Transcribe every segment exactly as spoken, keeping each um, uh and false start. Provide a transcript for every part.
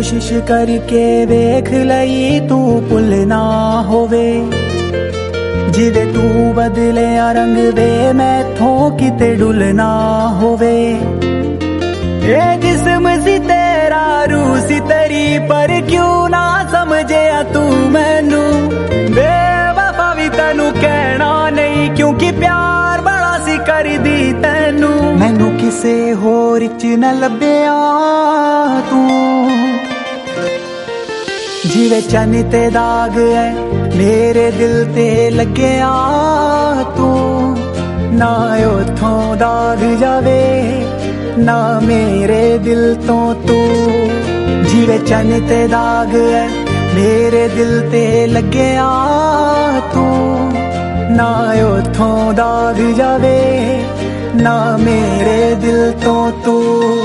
कोशिश करके वेख लई तू भुल ना होवे, जिदे तू बदले रंग वे मैथों किते डुल ना होवे। ए जिस्म सी तेरा रूह सी तेरी पर क्यों ना समझे तू मैनू, बेवफा भी तैनू कहना नहीं क्योंकि प्यार बड़ा सी कर दी तैनू। मैनू किसे होर च न लभ्या तू, जिवे चन्न ते दाग है मेरे दिल ते लग्या तू, ना उथों दाग जावे ना मेरे दिल तो तू। जिवे चन्न ते दाग है मेरे दिल ते लग्या तू, ना उथों दाग जावे ना मेरे दिल तो तू।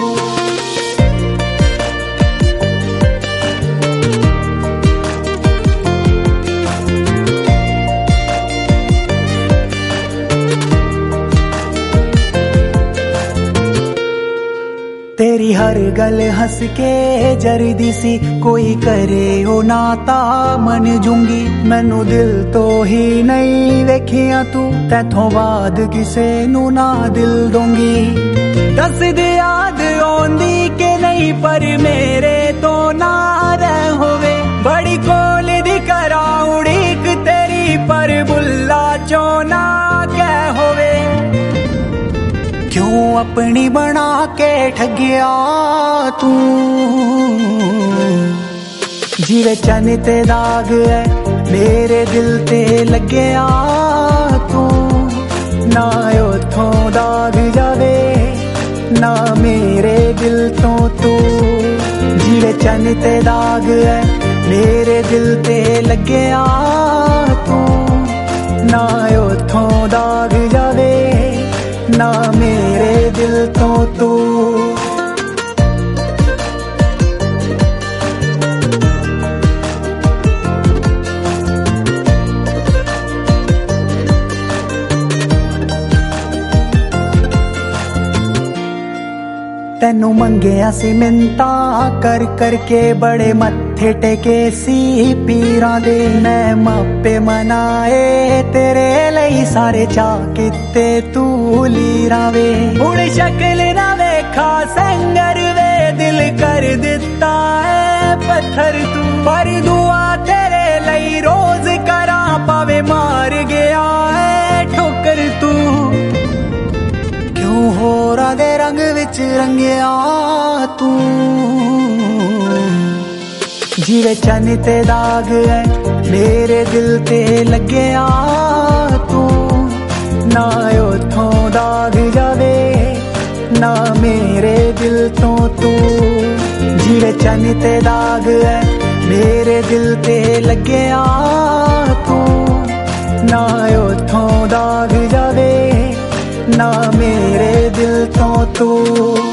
तेरी हर गल हंस के जरदी सी, कोई करे ओ नाता मन जूंगी। मैनू दिल तो ही नहीं वेखिया तू, तैथों बाद किसे नू ना दिल दूंगी। दस दे याद आउंदी के नहीं पर मेरे तो ना रह होवे, बड़ी कोल दी करा उड़ीक तेरी पर बुल्ला चो ना कह होवे। क्यों अपनी बना के ठगिया तू, जिवे चन्न ते दाग है मेरे दिल ते लग्या तू, ना उथों दाग जावे ना मेरे दिल तो तू। जिवे चन्न ते दाग है मेरे दिल ते लग्या तू, ना उथों दाग जावे ना मेरे दिल तो तू। तैनू मंगिया सी मिन्ता कर करके, बड़े मत्थे टेके सी पीरां दे। मैं मापे मनाए तेरे लई सारे चाह किते तू लीरां वे। हुण शक्ल ना वेखा संगर वे, दिल कर दिता है पत्थर तू। पर दुआ तेरे लई रोज करा पावे मार गया है ठोकर तू। क्यों होरां दे रंग विच रंगिया तू, जिवे चन्न ते दाग है मेरे दिल ते लग्या तू, ना उथों दाग जावे ना मेरे दिल तो तू। जिवे चन्न ते दाग है मेरे दिल ते लग्या तू, ना उथों दाग जावे ना मेरे दिल तो तू।